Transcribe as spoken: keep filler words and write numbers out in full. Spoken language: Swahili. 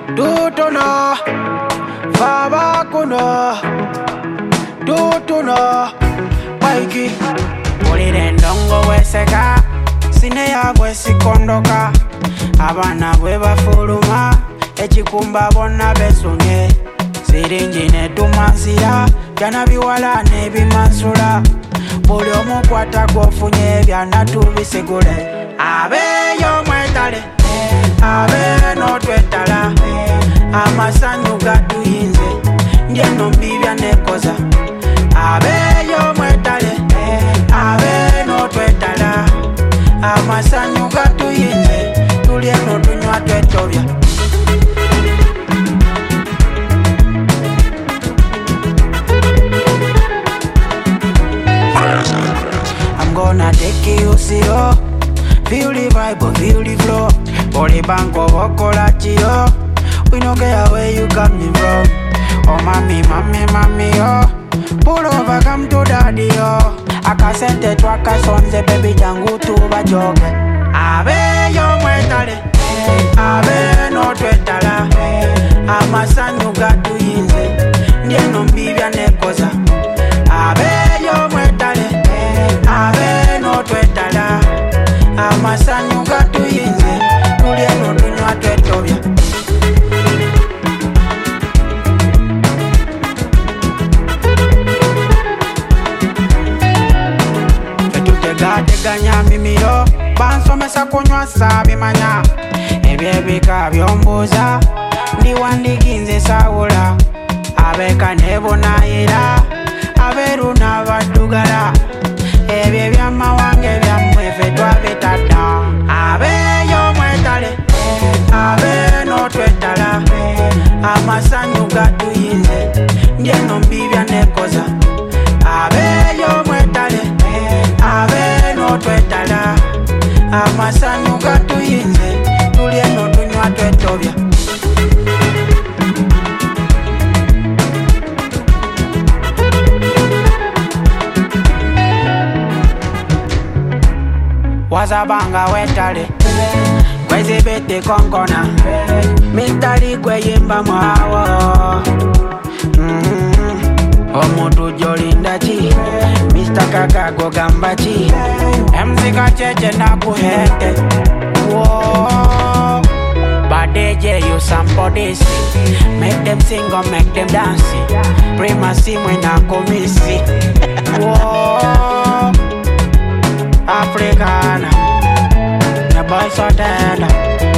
Dutuno, Fabakuno, Dutuno, Paiki. Pulire ndongo weseka, sine yagwe sikondoka. Abana bwe bafuluma, ekikumba bonna besunye. Siringi netumansira, byana biwala nebimansula. Buli omukwata gwofunye byana tubisigule. Abeyo mwetale, abe notwetala. Amasanyu gatuyinze, ngeno mbibya nekoza. Abeyo mwetale, abe notwetala. Amasanyu gatuyinze, tulye notunywa twetobya. I'm gonna take you zero. Feel the vibe, feel the flow. Holy banko vokola chiyo. We don't care where you coming from. Oh mami, mami, mami, yo. Pull over, come to daddy, yo. Akasente twaka sonze, baby jangu tuba joke. Abe yo mwetale, abe no twetala. Amasanyu gatuyinze, ngeno mbibya nekoza. Abe yo mwetale, abe no twetala. Amasanyu gatuyinze, tulye notunywa twetobya. Tetutegateganya mimiro, bansomesa kunywa sabimanya. Ebyebika byombuuza, ndiwandiginze sawula. Abeka nebonayira, aberu n'abaddugala. Ebyo byamawange byammwe ffe twabitadda. Abeyo mwetale, abe notwetala. Amasanyu gatuyinze, ngeno mbibya nekoza. Abeyo mwetale, abe notwetala. Amasanyu gatuyinze, tulye notunywa twetobya. Wazabanga wetale, kwezi bete konkona. Mitali kwe yimba mwawo. Mm-hmm. Omutu jolindachi, Mister Kakago gambachi. Mzika cheche na kuhete. Whoa. But D J you sample this. Make them sing or make them dance. Prima si mwena komisi. Whoa. Africana, the boys are dead.